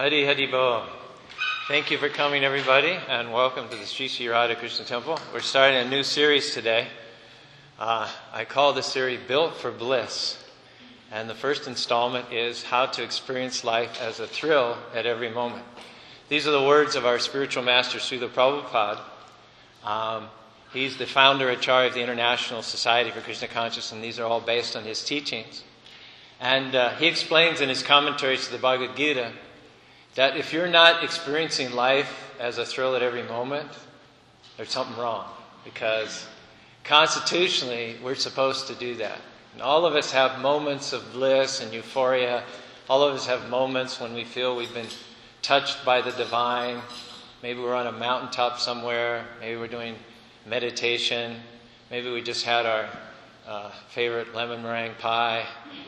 Hari Hari Bo. Thank you for coming, everybody, and welcome to the Sri Sri Radha Krishna Temple. We're starting a new series today. I call this series Built for Bliss. And the first installment is how to experience life as a thrill at every moment. These are the words of our spiritual master, Srila Prabhupada. He's the founder Acharya of the International Society for Krishna Consciousness, and these are all based on his teachings. And he explains in his commentaries to the Bhagavad Gita that if you're not experiencing life as a thrill at every moment, there's something wrong. Because constitutionally, we're supposed to do that. And all of us have moments of bliss and euphoria. All of us have moments when we feel we've been touched by the divine. Maybe we're on a mountaintop somewhere. Maybe we're doing meditation. Maybe we just had our favorite lemon meringue pie.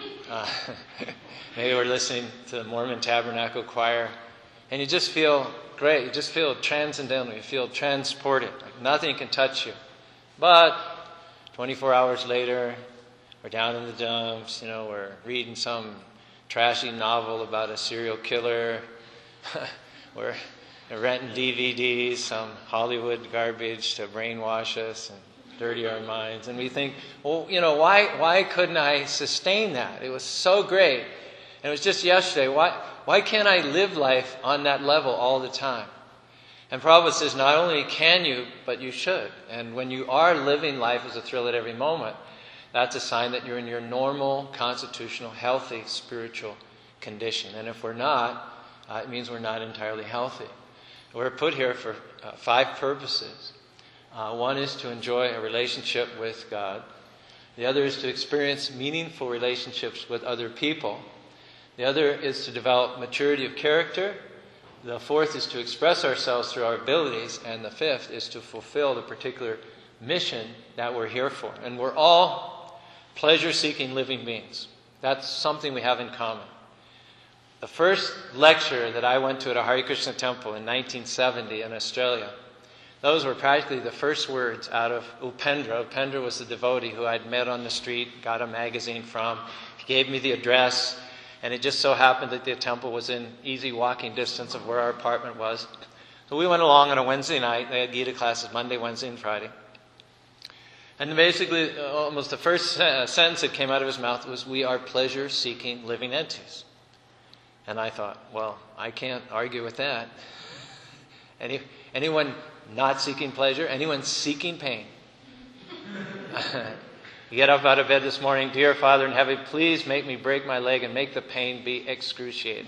Maybe we're listening to the Mormon Tabernacle Choir. And you just feel great. You just feel transcendental. You feel transported. Like nothing can touch you. But 24 hours later, we're down in the dumps. We're reading some trashy novel about a serial killer. We're renting DVDs, some Hollywood garbage to brainwash us and dirty our minds. And we think, well, why couldn't I sustain that? It was so great. And it was just yesterday. Why can't I live life on that level all the time? And Prabhupada says, not only can you, but you should. And when you are living life as a thrill at every moment, that's a sign that you're in your normal, constitutional, healthy, spiritual condition. And if we're not, it means we're not entirely healthy. We're put here for 5 purposes. One is to enjoy a relationship with God. The other is to experience meaningful relationships with other people. The other is to develop maturity of character. The fourth is to express ourselves through our abilities. And the fifth is to fulfill the particular mission that we're here for. And we're all pleasure-seeking living beings. That's something we have in common. The first lecture that I went to at a Hare Krishna temple in 1970 in Australia, those were practically the first words out of Upendra. Upendra was the devotee who I'd met on the street, got a magazine from. He gave me the address, and it just so happened that the temple was in easy walking distance of where our apartment was. So we went along on a Wednesday night. They had Gita classes Monday, Wednesday, and Friday. And basically, almost the first sentence that came out of his mouth was, "We are pleasure-seeking living entities." And I thought, well, I can't argue with that. Anyone not seeking pleasure? Anyone seeking pain? You get up out of bed this morning, "Dear Father in heaven, please make me break my leg and make the pain be excruciating."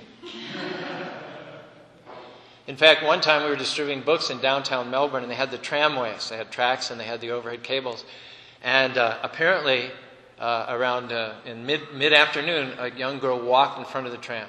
In fact, one time we were distributing books in downtown Melbourne, and they had the tramways. They had tracks and they had the overhead cables. And apparently, around in mid-afternoon, a young girl walked in front of the tram.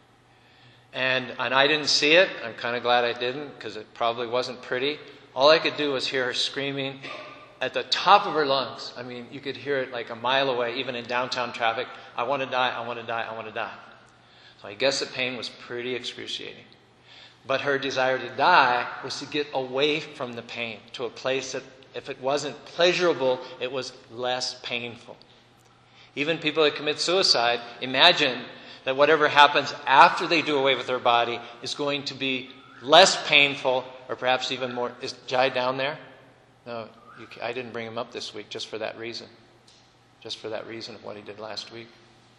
And I didn't see it. I'm kind of glad I didn't, because it probably wasn't pretty. All I could do was hear her screaming at the top of her lungs. I mean, you could hear it like a mile away, even in downtown traffic. "I want to die, I want to die, I want to die." So I guess the pain was pretty excruciating. But her desire to die was to get away from the pain to a place that, if it wasn't pleasurable, it was less painful. Even people that commit suicide imagine that whatever happens after they do away with their body is going to be less painful, or perhaps even more. Is Jai down there? No, I didn't bring him up this week just for that reason. Just for that reason of what he did last week.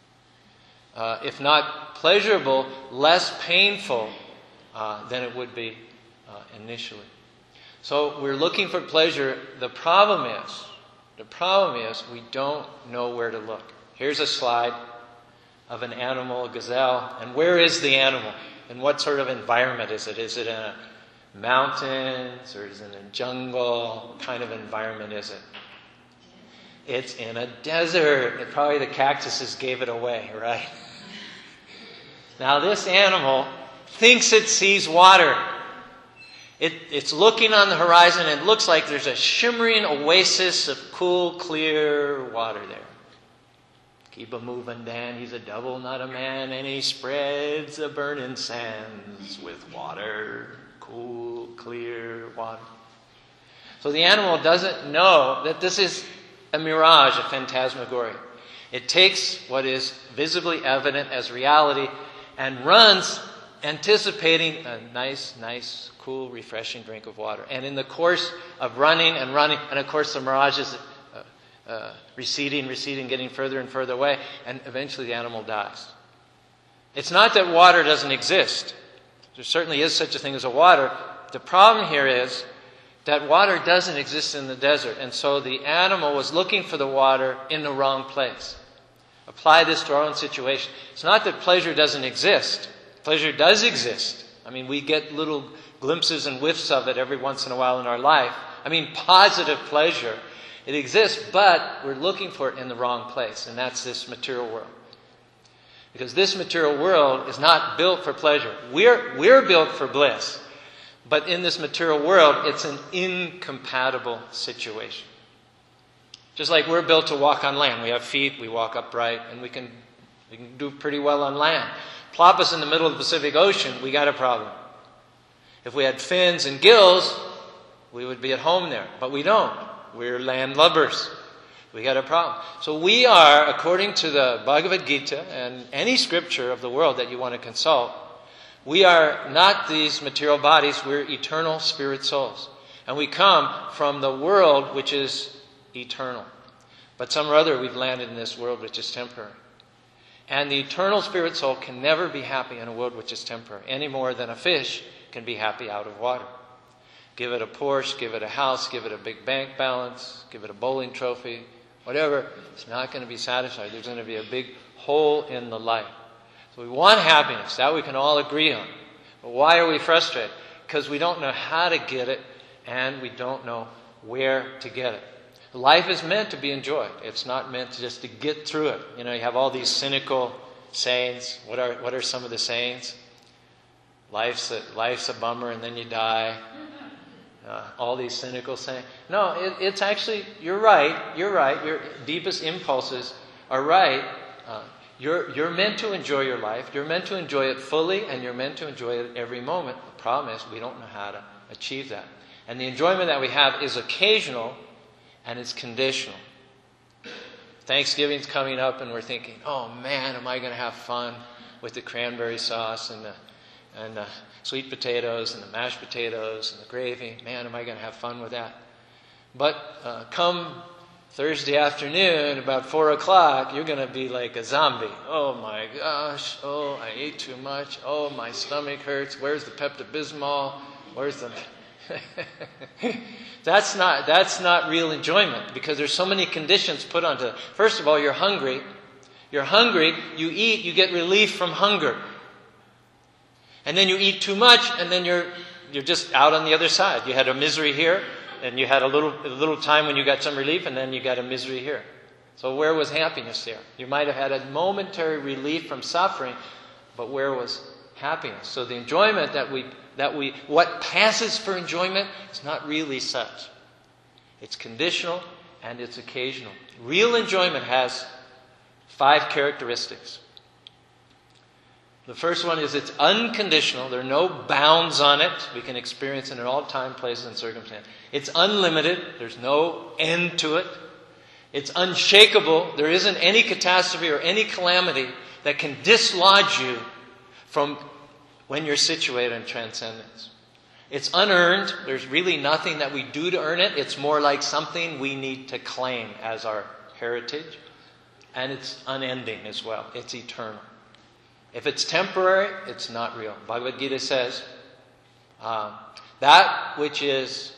If not pleasurable, less painful than it would be initially. So we're looking for pleasure. The problem is we don't know where to look. Here's a slide of an animal, a gazelle. And where is the animal? And what sort of environment is it? Is it in a mountains, or is it in a jungle? What kind of environment is it? It's in a desert. Probably the cactuses gave it away, right? Now this animal thinks it sees water. It's looking on the horizon, and it looks like there's a shimmering oasis of cool, clear water there. Keep a moving, Dan. He's a devil, not a man, and he spreads the burning sands with water, cool, clear water. So the animal doesn't know that this is a mirage, a phantasmagoria. It takes what is visibly evident as reality and runs anticipating a nice, cool, refreshing drink of water. And in the course of running, and of course the mirage is receding, getting further and further away, and eventually the animal dies. It's not that water doesn't exist. There certainly is such a thing as a water. The problem here is that water doesn't exist in the desert, and so the animal was looking for the water in the wrong place. Apply this to our own situation. It's not that pleasure doesn't exist. Pleasure does exist. I mean, we get little glimpses and whiffs of it every once in a while in our life. I mean, positive pleasure. It exists, but we're looking for it in the wrong place, and that's this material world. Because this material world is not built for pleasure. We're built for bliss. But in this material world, it's an incompatible situation. Just like we're built to walk on land. We have feet, we walk upright, and we can do pretty well on land. Plop us in the middle of the Pacific Ocean, we got a problem. If we had fins and gills, we would be at home there. But we don't. We're landlubbers. We got a problem. So we are, according to the Bhagavad Gita and any scripture of the world that you want to consult, we are not these material bodies. We're eternal spirit souls. And we come from the world which is eternal. But some or other we've landed in this world which is temporary. And the eternal spirit soul can never be happy in a world which is temporary, any more than a fish can be happy out of water. Give it a Porsche, give it a house, give it a big bank balance, give it a bowling trophy, whatever, it's not going to be satisfied. There's going to be a big hole in the life. So we want happiness. That we can all agree on. But why are we frustrated? Because we don't know how to get it, and we don't know where to get it. Life is meant to be enjoyed. It's not meant just to get through it. You know, you have all these cynical sayings. What are some of the sayings? Life's a bummer, and then you die. All these cynical sayings. No, it's actually, you're right. Your deepest impulses are right. You're meant to enjoy your life. You're meant to enjoy it fully, and you're meant to enjoy it every moment. The problem is we don't know how to achieve that. And the enjoyment that we have is occasional, and it's conditional. Thanksgiving's coming up, and we're thinking, oh man, am I going to have fun with the cranberry sauce and the sweet potatoes and the mashed potatoes and the gravy. Man, am I going to have fun with that. But come Thursday afternoon, about 4 o'clock, you're going to be like a zombie. Oh my gosh. Oh, I ate too much. Oh, my stomach hurts. Where's the Pepto-Bismol? Where's the... That's not real enjoyment, because there's so many conditions put onto it. First of all, you're hungry. You're hungry, you eat, you get relief from hunger. And then you eat too much, and then you're just out on the other side. You had a misery here, and you had a little time when you got some relief, and then you got a misery here. So where was happiness there? You might have had a momentary relief from suffering, but where was happiness? So the enjoyment what passes for enjoyment is not really such. It's conditional and it's occasional. Real enjoyment has 5 characteristics. The first one is it's unconditional. There are no bounds on it. We can experience it in all time, places, and circumstance. It's unlimited. There's no end to it. It's unshakable. There isn't any catastrophe or any calamity that can dislodge you from when you're situated in transcendence. It's unearned. There's really nothing that we do to earn it. It's more like something we need to claim as our heritage. And it's unending as well. It's eternal. If it's temporary, it's not real. Bhagavad Gita says, that which is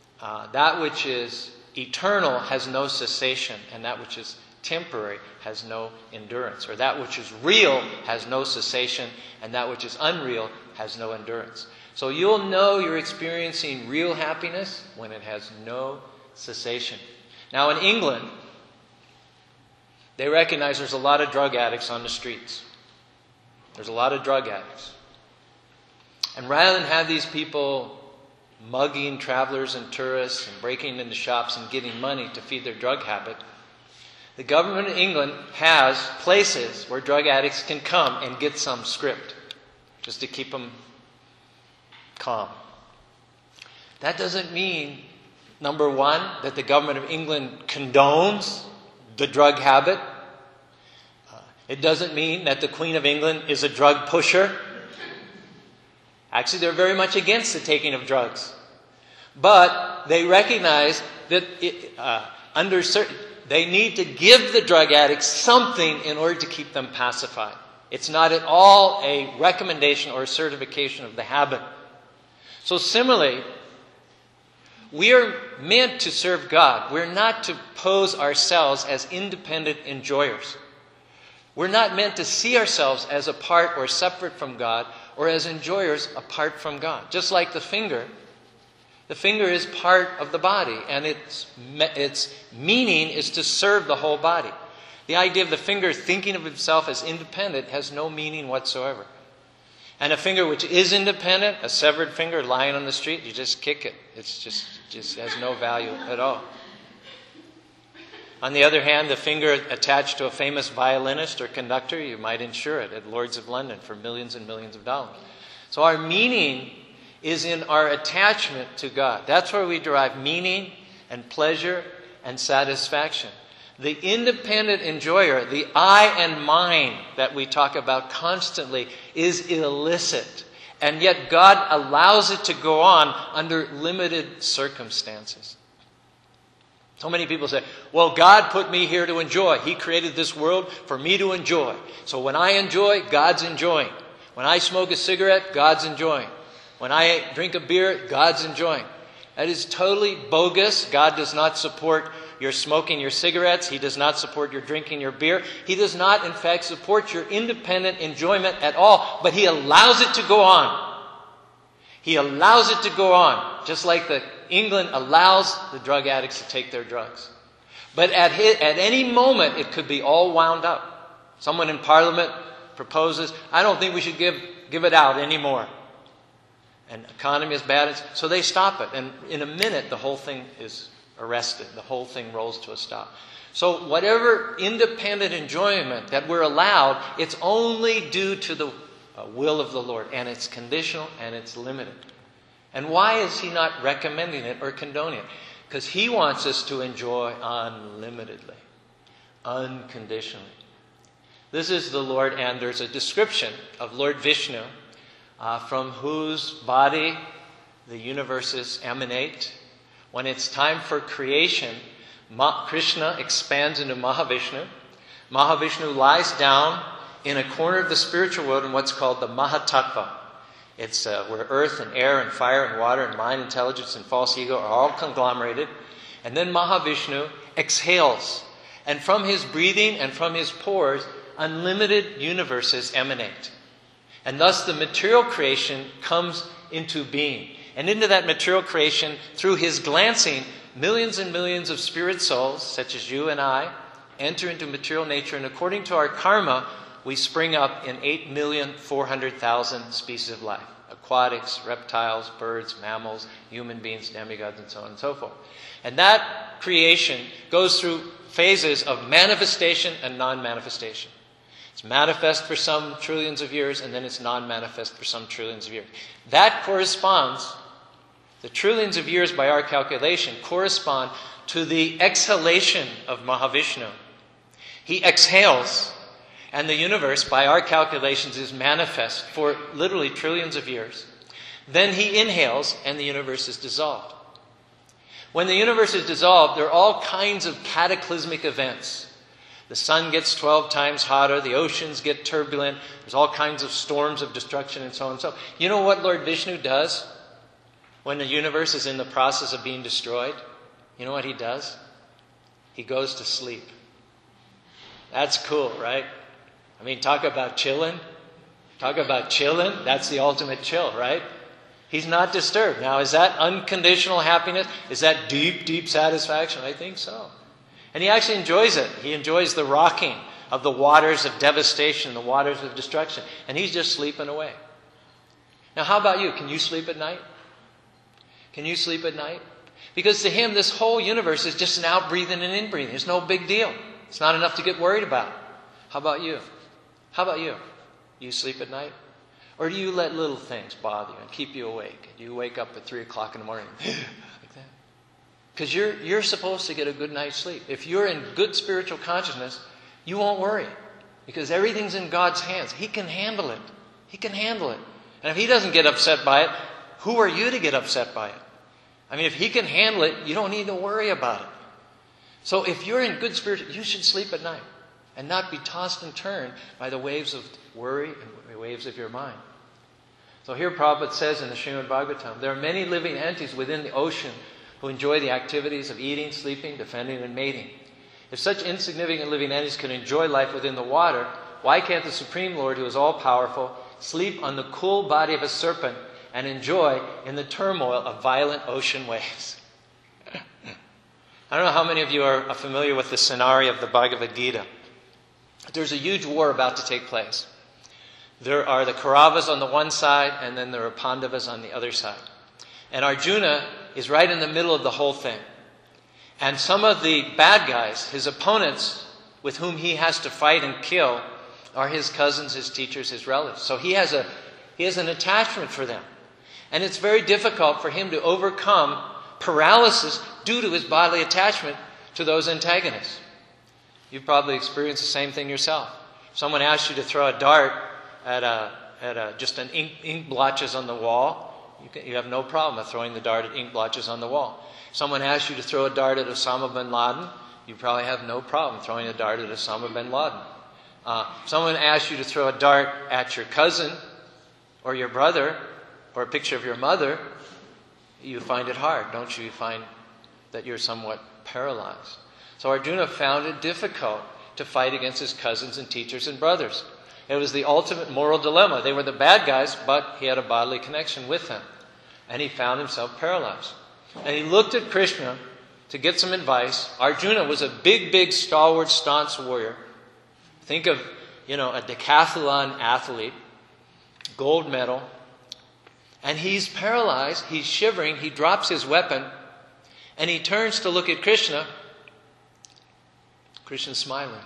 eternal has no cessation, and that which is temporary has no endurance. Or that which is real has no cessation, and that which is unreal has no endurance. So you'll know you're experiencing real happiness when it has no cessation. Now in England, they recognize there's a lot of drug addicts on the streets. There's a lot of drug addicts. And rather than have these people mugging travelers and tourists and breaking into shops and getting money to feed their drug habit, the government of England has places where drug addicts can come and get some script just to keep them calm. That doesn't mean, number one, that the government of England condones the drug habit. It doesn't mean that the Queen of England is a drug pusher. Actually, they're very much against the taking of drugs. But they recognize that they need to give the drug addicts something in order to keep them pacified. It's not at all a recommendation or a certification of the habit. So similarly, we are meant to serve God. We're not to pose ourselves as independent enjoyers. We're not meant to see ourselves as apart or separate from God or as enjoyers apart from God. Just like the finger is part of the body, and its meaning is to serve the whole body. The idea of the finger thinking of itself as independent has no meaning whatsoever. And a finger which is independent, a severed finger lying on the street, you just kick it. It's just has no value at all. On the other hand, the finger attached to a famous violinist or conductor, you might insure it at Lords of London for millions and millions of dollars. So our meaning is in our attachment to God. That's where we derive meaning and pleasure and satisfaction. The independent enjoyer, the I and mine that we talk about constantly, is illicit. And yet God allows it to go on under limited circumstances. So many people say, well, God put me here to enjoy. He created this world for me to enjoy. So when I enjoy, God's enjoying. When I smoke a cigarette, God's enjoying. When I drink a beer, God's enjoying. That is totally bogus. God does not support your smoking your cigarettes. He does not support your drinking your beer. He does not, in fact, support your independent enjoyment at all. But He allows it to go on. He allows it to go on. Just like England allows the drug addicts to take their drugs. But at any moment, it could be all wound up. Someone in Parliament proposes, I don't think we should give it out anymore. And the economy is bad, so they stop it. And in a minute, the whole thing is arrested. The whole thing rolls to a stop. So whatever independent enjoyment that we're allowed, it's only due to the will of the Lord. And it's conditional and it's limited. And why is He not recommending it or condoning it? Because He wants us to enjoy unlimitedly, unconditionally. This is the Lord, and there's a description of Lord Vishnu, from whose body the universes emanate. When it's time for creation, Krishna expands into Mahavishnu. Mahavishnu lies down in a corner of the spiritual world in what's called the Mahatattva. It's where earth and air and fire and water and mind, intelligence and false ego are all conglomerated. And then Mahavishnu exhales. And from his breathing and from his pores, unlimited universes emanate. And thus the material creation comes into being. And into that material creation, through his glancing, millions and millions of spirit souls, such as you and I, enter into material nature. And according to our karma, we spring up in 8,400,000 species of life. Aquatics, reptiles, birds, mammals, human beings, demigods, and so on and so forth. And that creation goes through phases of manifestation and non-manifestation. It's manifest for some trillions of years, and then it's non-manifest for some trillions of years. That corresponds, the trillions of years by our calculation, correspond to the exhalation of Mahavishnu. He exhales, and the universe, by our calculations, is manifest for literally trillions of years. Then he inhales, and the universe is dissolved. When the universe is dissolved, there are all kinds of cataclysmic events. The sun gets 12 times hotter, the oceans get turbulent, there's all kinds of storms of destruction and so on and so on. You know what Lord Vishnu does when the universe is in the process of being destroyed? You know what he does? He goes to sleep. That's cool, right? I mean, talk about chilling. Talk about chilling. That's the ultimate chill, right? He's not disturbed. Now, is that unconditional happiness? Is that deep, deep satisfaction? I think so. And he actually enjoys it. He enjoys the rocking of the waters of devastation, the waters of destruction. And he's just sleeping away. Now, how about you? Can you sleep at night? Can you sleep at night? Because to him, this whole universe is just an out-breathing and in-breathing. It's no big deal. It's not enough to get worried about. How about you? How about you? You sleep at night? Or do you let little things bother you and keep you awake? Do you wake up at 3 o'clock in the morning like that? Because you're supposed to get a good night's sleep. If you're in good spiritual consciousness, you won't worry. Because everything's in God's hands. He can handle it. He can handle it. And if he doesn't get upset by it, who are you to get upset by it? I mean, if he can handle it, you don't need to worry about it. So if you're in good spirits, you should sleep at night and not be tossed and turned by the waves of worry and the waves of your mind. So here Prabhupada says in the Srimad Bhagavatam, there are many living entities within the ocean who enjoy the activities of eating, sleeping, defending, and mating. If such insignificant living entities can enjoy life within the water, why can't the Supreme Lord, who is all-powerful, sleep on the cool body of a serpent and enjoy in the turmoil of violent ocean waves? I don't know how many of you are familiar with the scenario of the Bhagavad Gita. There's a huge war about to take place. There are the Kauravas on the one side, and then there are Pandavas on the other side. And Arjuna is right in the middle of the whole thing. And some of the bad guys, his opponents, with whom he has to fight and kill, are his cousins, his teachers, his relatives. So he has an attachment for them. And it's very difficult for him to overcome paralysis due to his bodily attachment to those antagonists. You've probably experienced the same thing yourself. If someone asks you to throw a dart at just an ink blotches on the wall, you have no problem with throwing the dart at ink blotches on the wall. If someone asks you to throw a dart at Osama bin Laden, you probably have no problem throwing a dart at Osama bin Laden. If someone asks you to throw a dart at your cousin or your brother or a picture of your mother, you find it hard, don't you? You find that you're somewhat paralyzed. So Arjuna found it difficult to fight against his cousins and teachers and brothers. It was the ultimate moral dilemma. They were the bad guys, but he had a bodily connection with them. And he found himself paralyzed. And he looked at Krishna to get some advice. Arjuna was a big, stalwart, staunch warrior. Think of, a decathlon athlete, gold medal. And he's paralyzed, he's shivering, he drops his weapon, and he turns to look at Krishna. Krishna's smiling.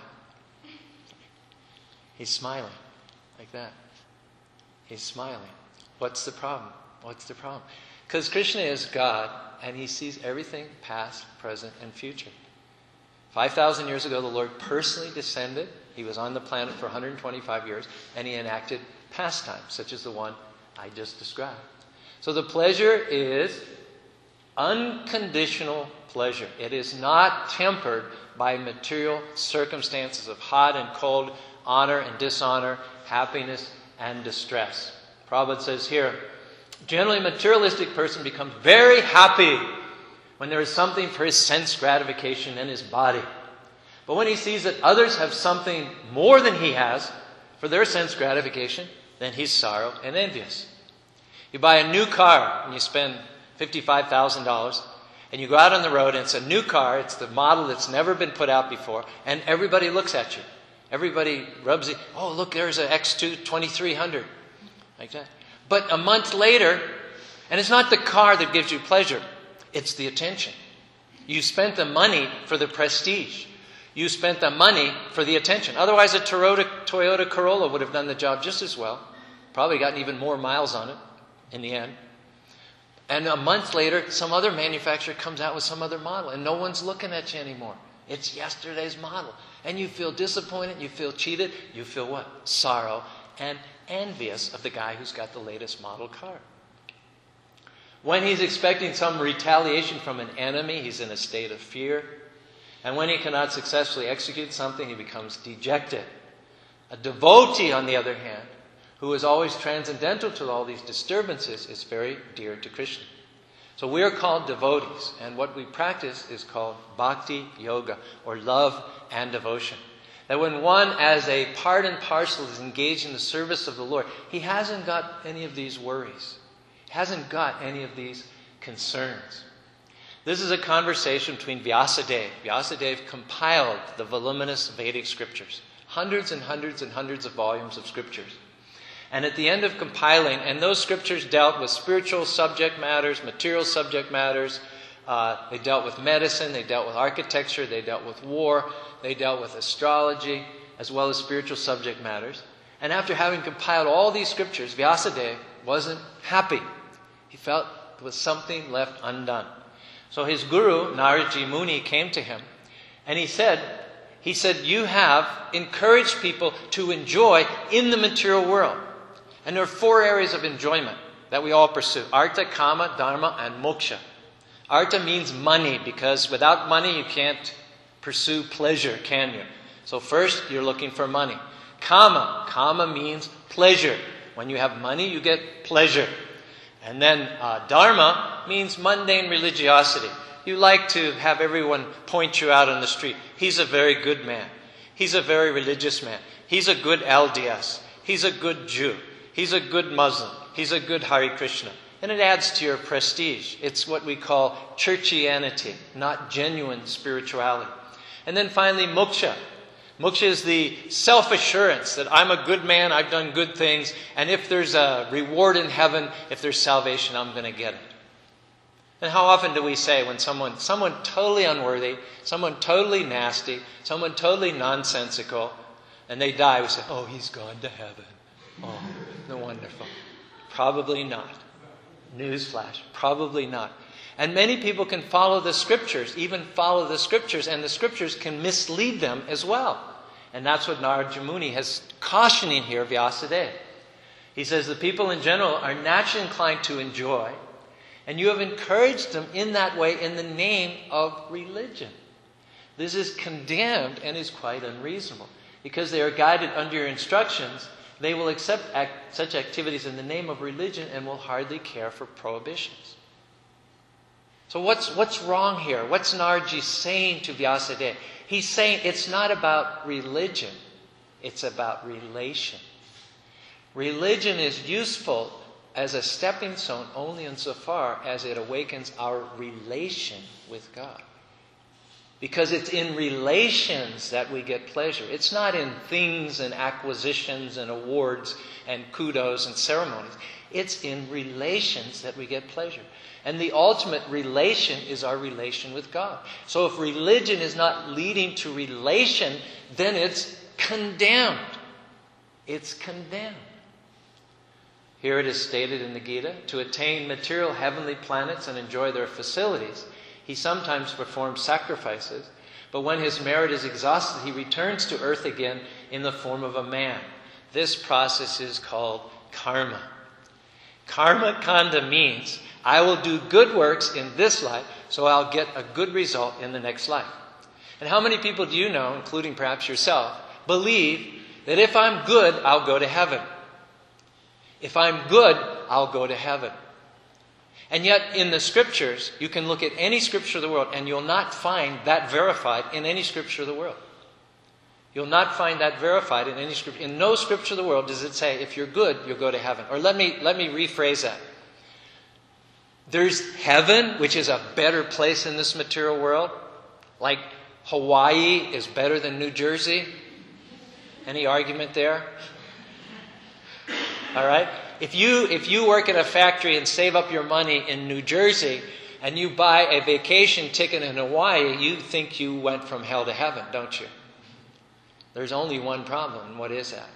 He's smiling, like that. He's smiling. What's the problem? What's the problem? Because Krishna is God, and he sees everything past, present, and future. 5,000 years ago, the Lord personally descended. He was on the planet for 125 years, and he enacted pastimes, such as the one I just described. So the pleasure is unconditional pleasure. It is not tempered by material circumstances of hot and cold, honor and dishonor, happiness and distress. Prabhupada says here, generally a materialistic person becomes very happy when there is something for his sense gratification in his body. But when he sees that others have something more than he has for their sense gratification, then he's sorrow and envious. You buy a new car and you spend $55,000 and you go out on the road and it's a new car, it's the model that's never been put out before, and everybody looks at you. Everybody rubs it. Oh, look, there's an X2 2300. Like that. But a month later, and it's not the car that gives you pleasure, it's the attention. You spent the money for the prestige. You spent the money for the attention. Otherwise, a Toyota Corolla would have done the job just as well. Probably gotten even more miles on it in the end. And a month later, some other manufacturer comes out with some other model, and no one's looking at you anymore. It's yesterday's model. And you feel disappointed, you feel cheated, you feel what? Sorrow and envious of the guy who's got the latest model car. When he's expecting some retaliation from an enemy, he's in a state of fear. And when he cannot successfully execute something, he becomes dejected. A devotee, on the other hand, who is always transcendental to all these disturbances, is very dear to Krishna. So we are called devotees, and what we practice is called bhakti yoga, or love and devotion. That when one, as a part and parcel, is engaged in the service of the Lord, he hasn't got any of these worries. He hasn't got any of these concerns. This is a conversation between Vyasadeva. Vyasadeva compiled the voluminous Vedic scriptures. Hundreds and hundreds and hundreds of volumes of scriptures. And at the end of compiling, and those scriptures dealt with spiritual subject matters, material subject matters, they dealt with medicine, they dealt with architecture, they dealt with war, they dealt with astrology, as well as spiritual subject matters. And after having compiled all these scriptures, Vyasadeva wasn't happy. He felt there was something left undone. So his guru, Naradji Muni, came to him, and he said, you have encouraged people to enjoy in the material world. And there are 4 areas of enjoyment that we all pursue: artha, kama, dharma, and moksha. Artha means money, because without money you can't pursue pleasure, can you? So first, you're looking for money. Kama. Kama means pleasure. When you have money, you get pleasure. And then dharma means mundane religiosity. You like to have everyone point you out on the street. He's a very good man. He's a very religious man. He's a good LDS. He's a good Jew. He's a good Muslim. He's a good Hare Krishna. And it adds to your prestige. It's what we call churchianity, not genuine spirituality. And then finally, moksha. Moksha is the self-assurance that I'm a good man, I've done good things, and if there's a reward in heaven, if there's salvation, I'm going to get it. And how often do we say when someone totally unworthy, someone totally nasty, someone totally nonsensical, and they die, we say, oh, he's gone to heaven. Oh, no, wonderful. Probably not. Newsflash, probably not. And many people can follow the Scriptures, even follow the Scriptures, and the Scriptures can mislead them as well. And that's what Narada Muni has cautioning here, Vyasadeva. He says the people in general are naturally inclined to enjoy, and you have encouraged them in that way in the name of religion. This is condemned and is quite unreasonable. Because they are guided under your instructions, they will accept such activities in the name of religion and will hardly care for prohibitions. So what's wrong here? What's Narji saying to Vyasadeva? He's saying it's not about religion. It's about relation. Religion is useful as a stepping stone only insofar as it awakens our relation with God. Because it's in relations that we get pleasure. It's not in things and acquisitions and awards and kudos and ceremonies. It's in relations that we get pleasure. And the ultimate relation is our relation with God. So if religion is not leading to relation, then it's condemned. It's condemned. Here it is stated in the Gita, to attain material heavenly planets and enjoy their facilities, he sometimes performs sacrifices, but when his merit is exhausted, he returns to earth again in the form of a man. This process is called karma. Karma kanda means I will do good works in this life, so I'll get a good result in the next life. And how many people do you know, including perhaps yourself, believe that if I'm good, I'll go to heaven? If I'm good, I'll go to heaven. And yet in the Scriptures, you can look at any Scripture of the world and you'll not find that verified in any Scripture of the world. You'll not find that verified in any Scripture. In no Scripture of the world does it say, if you're good, you'll go to heaven. Or let me rephrase that. There's heaven, which is a better place in this material world. Like Hawaii is better than New Jersey. Any argument there? All right? If you work at a factory and save up your money in New Jersey and you buy a vacation ticket in Hawaii, you think you went from hell to heaven, don't you? There's only one problem, and what is that?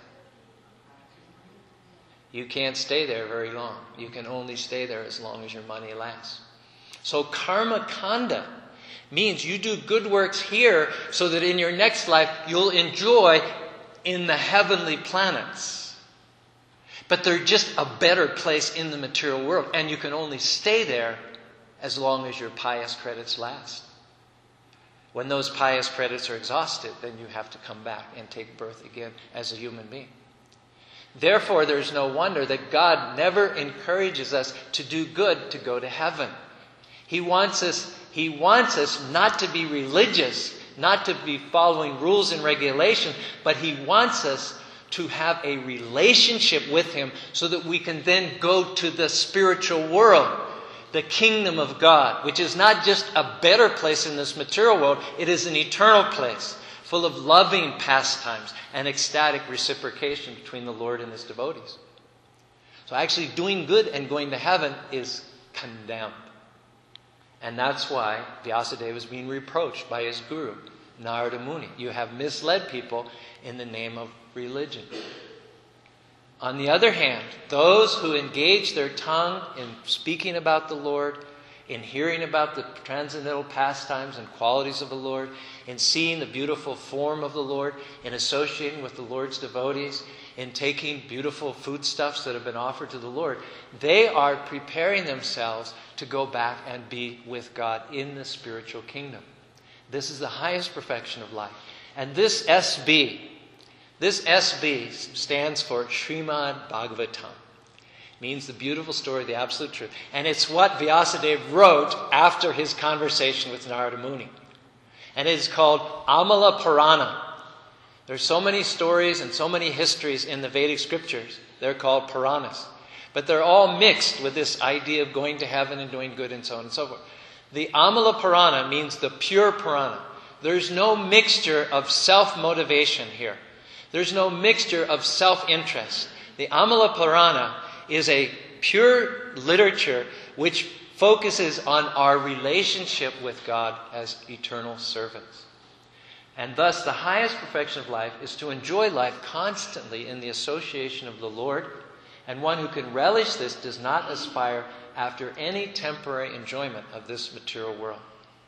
You can't stay there very long. You can only stay there as long as your money lasts. So karma kanda means you do good works here so that in your next life you'll enjoy in the heavenly planets. But they're just a better place in the material world. And you can only stay there as long as your pious credits last. When those pious credits are exhausted, then you have to come back and take birth again as a human being. Therefore, there's no wonder that God never encourages us to do good to go to heaven. He wants us not to be religious, not to be following rules and regulations, but He wants us to have a relationship with Him so that we can then go to the spiritual world, the kingdom of God, which is not just a better place in this material world, it is an eternal place full of loving pastimes and ecstatic reciprocation between the Lord and His devotees. So actually doing good and going to heaven is condemned. And that's why Vyasadeva is being reproached by his guru, Narada Muni. You have misled people in the name of religion. On the other hand, those who engage their tongue in speaking about the Lord, in hearing about the transcendental pastimes and qualities of the Lord, in seeing the beautiful form of the Lord, in associating with the Lord's devotees, in taking beautiful foodstuffs that have been offered to the Lord. They are preparing themselves to go back and be with God in the spiritual kingdom. This is the highest perfection of life. And this SB stands for Srimad Bhagavatam. Means the beautiful story of the absolute truth. And it's what Vyasadeva wrote after his conversation with Narada Muni. And it is called Amala Purana. There's so many stories and so many histories in the Vedic scriptures. They're called Puranas. But they're all mixed with this idea of going to heaven and doing good and so on and so forth. The Amala Purana means the pure Purana. There's no mixture of self-motivation here. There's no mixture of self-interest. The Amala Purana is a pure literature which focuses on our relationship with God as eternal servants. And thus, the highest perfection of life is to enjoy life constantly in the association of the Lord. And one who can relish this does not aspire after any temporary enjoyment of this material world.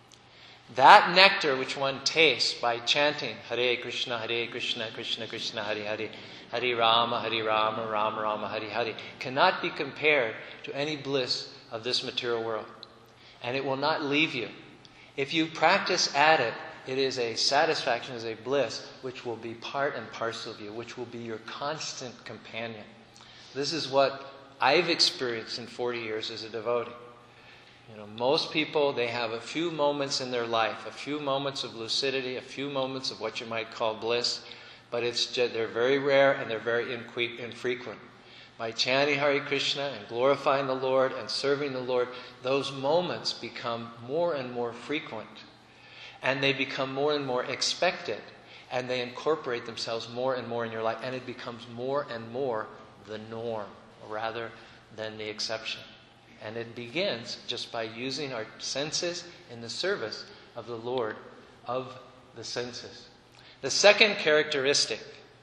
That nectar which one tastes by chanting Hare Krishna, Krishna Krishna, Hare Hare, Hare Rama, Rama Rama, Hare Hare, cannot be compared to any bliss of this material world. And it will not leave you. If you practice at it, it is a satisfaction, is a bliss, which will be part and parcel of you, which will be your constant companion. This is what I've experienced in 40 years as a devotee. Most people, they have a few moments in their life, a few moments of lucidity, a few moments of what you might call bliss, but they're very rare and they're very infrequent. By chanting Hare Krishna and glorifying the Lord and serving the Lord, those moments become more and more frequent. And they become more and more expected. And they incorporate themselves more and more in your life. And it becomes more and more the norm rather than the exception. And it begins just by using our senses in the service of the Lord of the senses. The second characteristic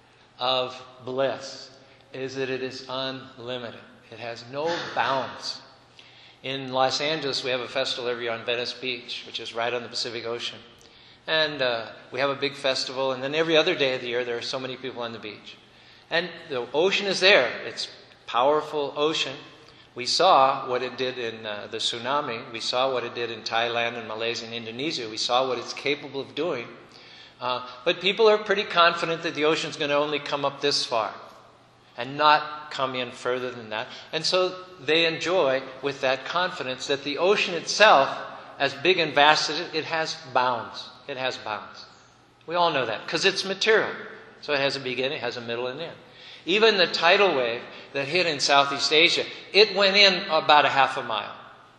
of bliss is that it is unlimited. It has no bounds. In Los Angeles, we have a festival every year on Venice Beach, which is right on the Pacific Ocean. And we have a big festival, and then every other day of the year, there are so many people on the beach. And the ocean is there. It's a powerful ocean. We saw what it did in the tsunami. We saw what it did in Thailand and Malaysia and Indonesia. We saw what it's capable of doing. But people are pretty confident that the ocean's going to only come up this far and not come in further than that. And so they enjoy with that confidence that the ocean itself, as big and vast as it has bounds. It has bounds. We all know that because it's material. So it has a beginning, it has a middle and end. Even the tidal wave that hit in Southeast Asia, it went in about a half a mile.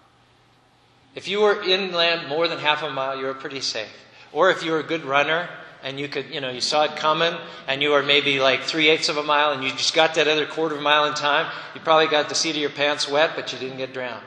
If you were inland more than half a mile, you were pretty safe. Or if you were a good runner and you saw it coming and you were maybe like 3/8 of a mile and you just got that other quarter of a mile in time, you probably got the seat of your pants wet, but you didn't get drowned.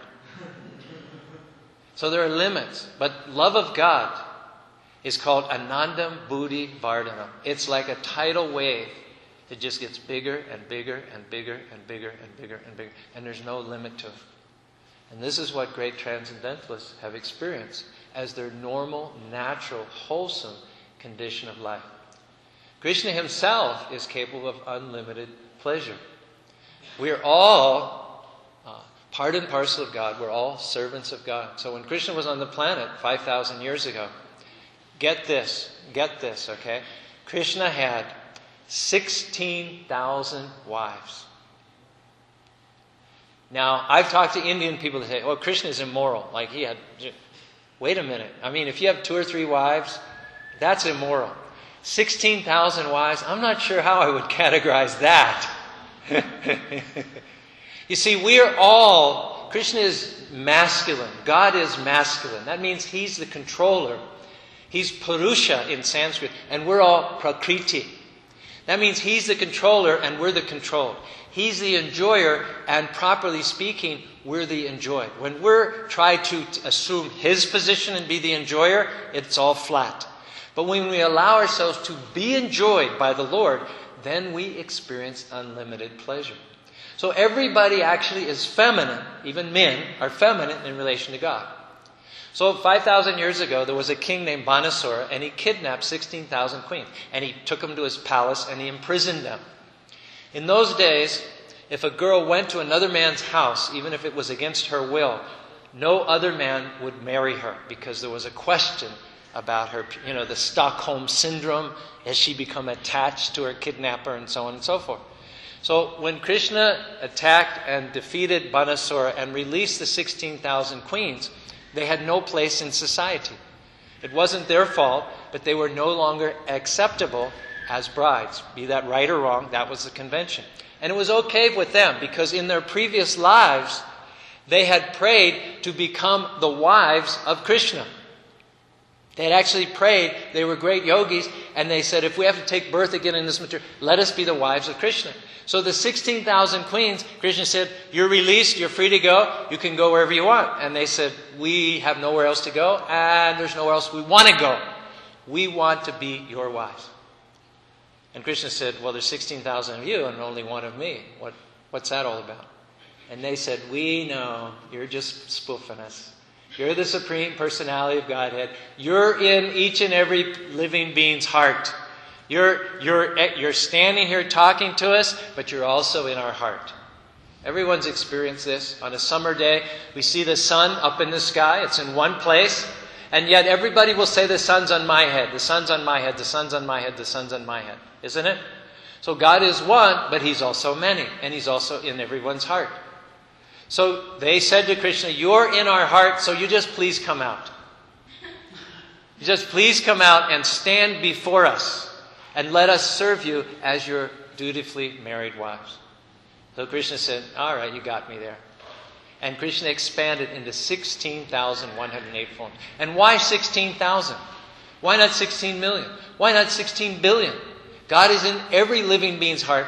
So there are limits. But love of God is called Anandam Buddhi Vardhanam. It's like a tidal wave. It just gets bigger and bigger and bigger and bigger and bigger and bigger. And there's no limit to it. And this is what great transcendentalists have experienced as their normal, natural, wholesome condition of life. Krishna himself is capable of unlimited pleasure. We are all part and parcel of God. We're all servants of God. So when Krishna was on the planet 5,000 years ago, get this, okay? Krishna had 16,000 wives. Now, I've talked to Indian people that say, oh, Krishna is immoral. Like he had... Wait a minute. I mean, if you have 2 or 3 wives, that's immoral. 16,000 wives, I'm not sure how I would categorize that. You see, Krishna is masculine. God is masculine. That means he's the controller. He's Purusha in Sanskrit, and we're all Prakriti. That means he's the controller and we're the controlled. He's the enjoyer, and properly speaking, we're the enjoyed. When we're trying to assume his position and be the enjoyer, it's all flat. But when we allow ourselves to be enjoyed by the Lord, then we experience unlimited pleasure. So everybody actually is feminine. Even men are feminine in relation to God. So 5,000 years ago, there was a king named Banasura, and he kidnapped 16,000 queens. And he took them to his palace, and he imprisoned them. In those days, if a girl went to another man's house, even if it was against her will, no other man would marry her, because there was a question about her, the Stockholm Syndrome, has she become attached to her kidnapper, and so on and so forth. So when Krishna attacked and defeated Banasura and released the 16,000 queens, they had no place in society. It wasn't their fault, but they were no longer acceptable as brides. Be that right or wrong, that was the convention. And it was okay with them, because in their previous lives, they had prayed to become the wives of Krishna. They had actually prayed, they were great yogis, and they said, if we have to take birth again in this material, let us be the wives of Krishna. So the 16,000 queens, Krishna said, you're released, you're free to go, you can go wherever you want. And they said, we have nowhere else to go, and there's nowhere else we want to go. We want to be your wives. And Krishna said, well, there's 16,000 of you and only one of me. What's that all about? And they said, we know, you're just spoofing us. You're the Supreme Personality of Godhead. You're in each and every living being's heart. You're standing here talking to us, but you're also in our heart. Everyone's experienced this. On a summer day, we see the sun up in the sky. It's in one place. And yet everybody will say the sun's on my head, the sun's on my head, the sun's on my head, the sun's on my head. Isn't it? So God is one, but He's also many. And He's also in everyone's heart. So they said to Krishna, you're in our heart, so you just please come out. You just please come out and stand before us and let us serve you as your dutifully married wives. So Krishna said, all right, you got me there. And Krishna expanded into 16,108 forms. And why 16,000? Why not 16 million? Why not 16 billion? God is in every living being's heart.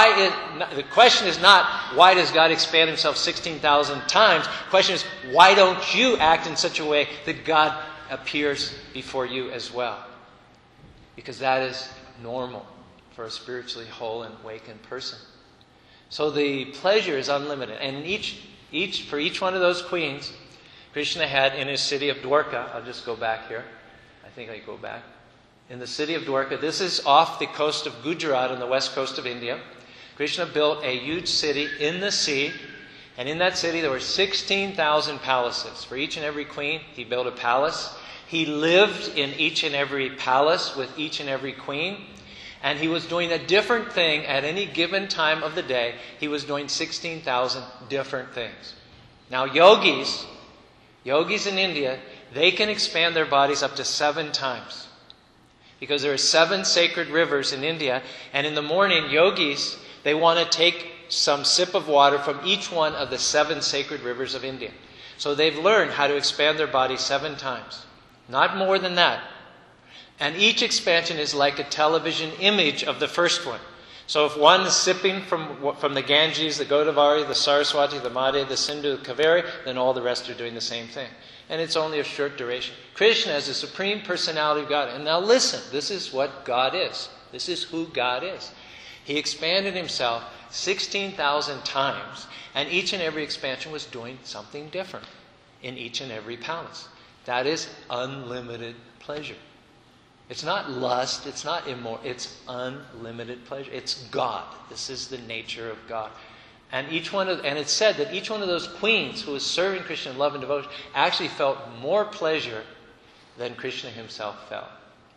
The question is not, why does God expand Himself 16,000 times? The question is, why don't you act in such a way that God appears before you as well? Because that is normal for a spiritually whole and awakened person. So the pleasure is unlimited. And for each one of those queens, Krishna had in his city of Dwarka, I'll just go back here. I think I go back. In the city of Dwarka, this is off the coast of Gujarat on the west coast of India. Krishna built a huge city in the sea. And in that city there were 16,000 palaces. For each and every queen, he built a palace. He lived in each and every palace with each and every queen. And he was doing a different thing at any given time of the day. He was doing 16,000 different things. Now yogis in India, they can expand their bodies up to 7 times. Because there are 7 sacred rivers in India. And in the morning, yogis, they want to take some sip of water from each one of the 7 sacred rivers of India. So they've learned how to expand their body 7 times. Not more than that. And each expansion is like a television image of the first one. So if one is sipping from the Ganges, the Godavari, the Saraswati, the Madhya, the Sindhu, the Kaveri, then all the rest are doing the same thing. And it's only a short duration. Krishna is the Supreme Personality of God. And now listen, this is what God is. This is who God is. He expanded Himself 16,000 times, and each and every expansion was doing something different in each and every palace. That is unlimited pleasure. It's not lust, it's not immoral, it's unlimited pleasure. It's God. This is the nature of God. And it's said that each one of those queens who was serving Krishna in love and devotion actually felt more pleasure than Krishna himself felt.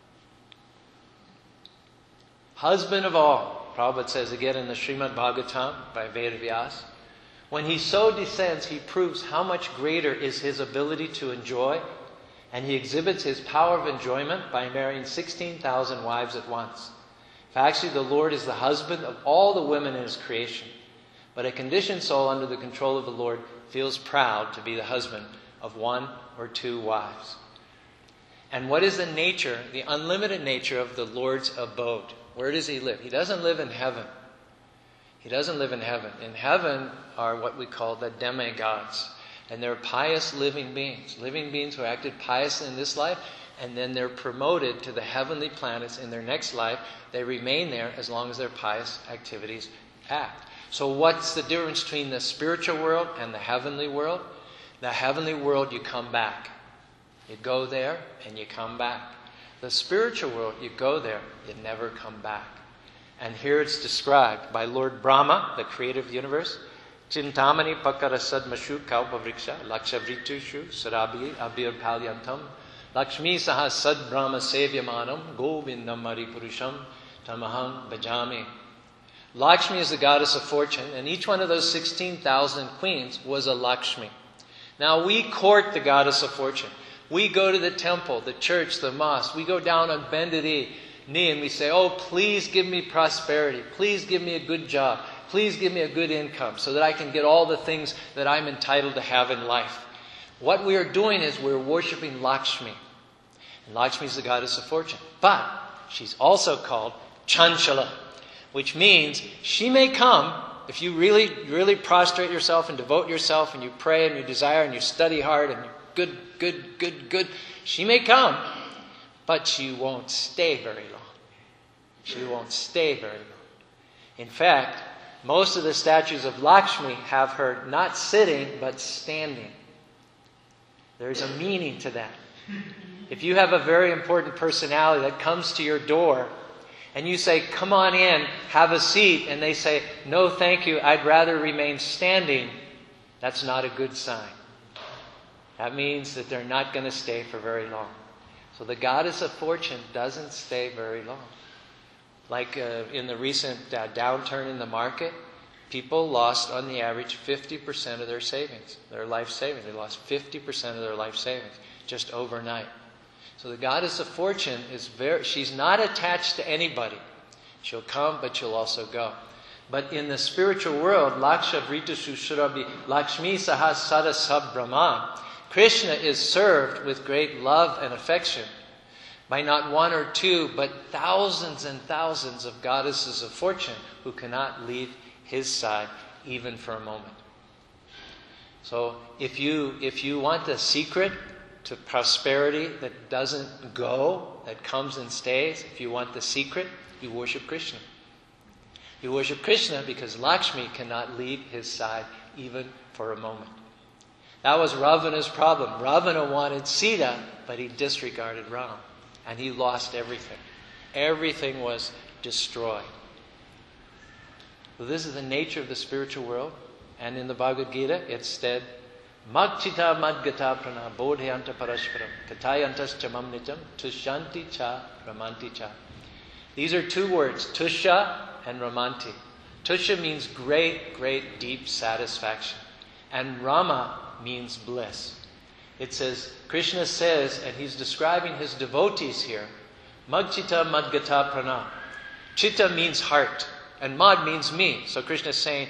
Husband of all, Prabhupada says again in the Srimad Bhagavatam by Vedavyas, when he so descends, he proves how much greater is his ability to enjoy, and he exhibits his power of enjoyment by marrying 16,000 wives at once. Actually, the Lord is the husband of all the women in His creation. But a conditioned soul under the control of the Lord feels proud to be the husband of 1 or 2 wives. And what is the nature, the unlimited nature of the Lord's abode? Where does He live? He doesn't live in heaven. He doesn't live in heaven. In heaven are what we call the demigods. And they're pious living beings who acted piously in this life, and then they're promoted to the heavenly planets in their next life. They remain there as long as their pious activities act. So what's the difference between the spiritual world and the heavenly world? The heavenly world, you come back. You go there and you come back. The spiritual world, you go there, you never come back. And here it's described by Lord Brahma, the creator of the universe. Chintamani pakarasad mashu kalpavriksha lakshavritushu sarabi abir palyantam lakshmi saha sad brahma sevyamanam govindam maripurusham tamaham bhajami. Lakshmi is the goddess of fortune, and each one of those 16,000 queens was a Lakshmi. Now we court the goddess of fortune. We go to the temple, the church, the mosque. We go down on bended knee and we say, oh, please give me prosperity. Please give me a good job. Please give me a good income so that I can get all the things that I'm entitled to have in life. What we are doing is we're worshiping Lakshmi. And Lakshmi is the goddess of fortune. But she's also called Chanchala, which means she may come if you really, really prostrate yourself and devote yourself and you pray and you desire and you study hard and you're good. She may come, but she won't stay very long. She won't stay very long. In fact, most of the statues of Lakshmi have her not sitting, but standing. There's a meaning to that. If you have a very important personality that comes to your door and you say, come on in, have a seat, and they say, no thank you, I'd rather remain standing, that's not a good sign. That means that they're not going to stay for very long. So the goddess of fortune doesn't stay very long. Like in the recent downturn in the market, people lost on the average 50% of their savings, their life savings. They lost 50% of their life savings just overnight. So the goddess of fortune she's not attached to anybody. She'll come, but she'll also go. But in the spiritual world, Laksha Vritu Shurabi Lakshmi Saha Sada Sab Brahman, Krishna is served with great love and affection by not one or two, but thousands and thousands of goddesses of fortune who cannot leave his side even for a moment. So if you want the secret to prosperity that doesn't go, that comes and stays, if you want the secret, you worship Krishna. You worship Krishna because Lakshmi cannot leave his side even for a moment. That was Ravana's problem. Ravana wanted Sita, but he disregarded Ram. And he lost everything. Everything was destroyed. So this is the nature of the spiritual world. And in the Bhagavad Gita, it's said, Magchita madgata prana bodhyanta parashparam katayantas chamam nityam tushanti cha ramanti cha. These are two words, tusha and ramanti. Tusha means great, great, deep satisfaction. And Rama means bliss. It says, Krishna says, and he's describing his devotees here, Magchita madgata prana. Chitta means heart, and mad means me. So Krishna is saying,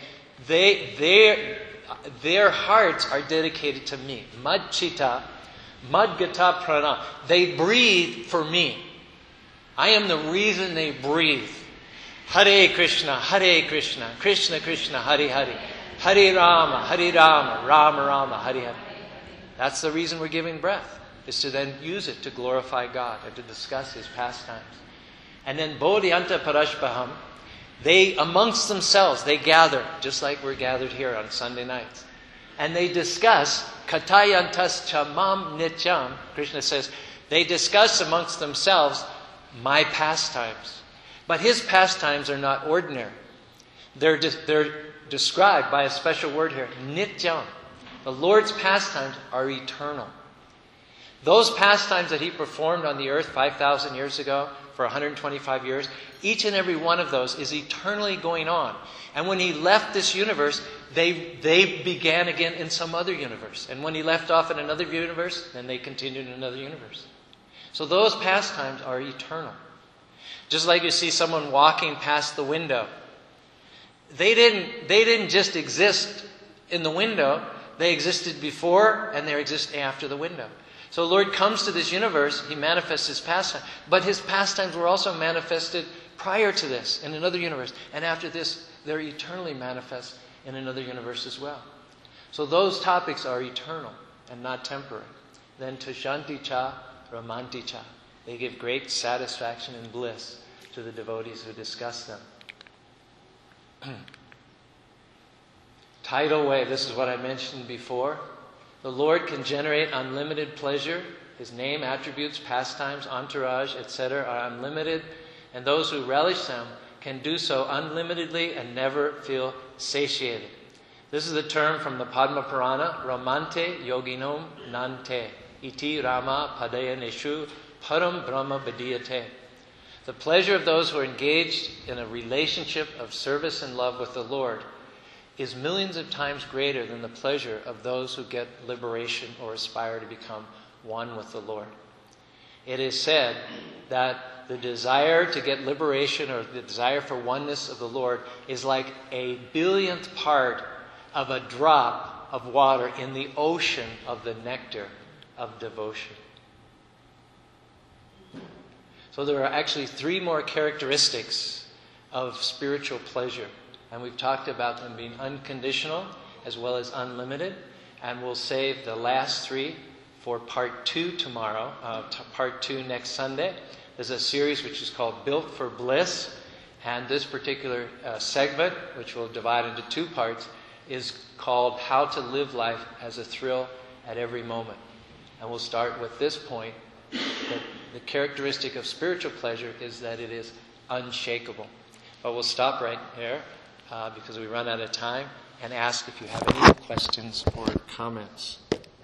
their hearts are dedicated to me. Madchita, madgata prana. They breathe for me. I am the reason they breathe. Hare Krishna, Krishna Krishna, Hare Hare. Hare Rama, Rama Rama, Hare Hare. That's the reason we're giving breath, is to then use it to glorify God and to discuss His pastimes. And then Bodhyanta Parashpaham, they amongst themselves, they gather, just like we're gathered here on Sunday nights. And they discuss Katayantas Chamam Nityam. Krishna says, they discuss amongst themselves my pastimes. But His pastimes are not ordinary. They're described by a special word here, Nityam. The Lord's pastimes are eternal. Those pastimes that He performed on the earth 5,000 years ago, for 125 years, each and every one of those is eternally going on. And when He left this universe, they began again in some other universe. And when He left off in another universe, then they continued in another universe. So those pastimes are eternal. Just like you see someone walking past the window. They didn't just exist in the window. They existed before and they exist after the window. So the Lord comes to this universe, He manifests His pastimes. But His pastimes were also manifested prior to this in another universe. And after this, they're eternally manifest in another universe as well. So those topics are eternal and not temporary. Then Tushanti cha, Ramanti cha. They give great satisfaction and bliss to the devotees who discuss them. Tidal wave, this is what I mentioned before. The Lord can generate unlimited pleasure His name, attributes, pastimes, entourage, etc. are unlimited, and those who relish them can do so unlimitedly and never feel satiated. This is a term from the Padma Purana, Ramante yoginom nante, iti rama padayaneshu param brahma vidiyate. The pleasure of those who are engaged in a relationship of service and love with the Lord is millions of times greater than the pleasure of those who get liberation or aspire to become one with the Lord. It is said that the desire to get liberation or the desire for oneness of the Lord is like a billionth part of a drop of water in the ocean of the nectar of devotion. So there are actually 3 more characteristics of spiritual pleasure. And we've talked about them being unconditional as well as unlimited. And we'll save the last 3 for part 2 tomorrow, part 2 next Sunday. There's a series which is called Built for Bliss. And this particular segment, which we'll divide into 2 parts, is called How to Live Life as a Thrill at Every Moment. And we'll start with this point, that the characteristic of spiritual pleasure is that it is unshakable. But we'll stop right there because we run out of time and ask if you have any questions or comments.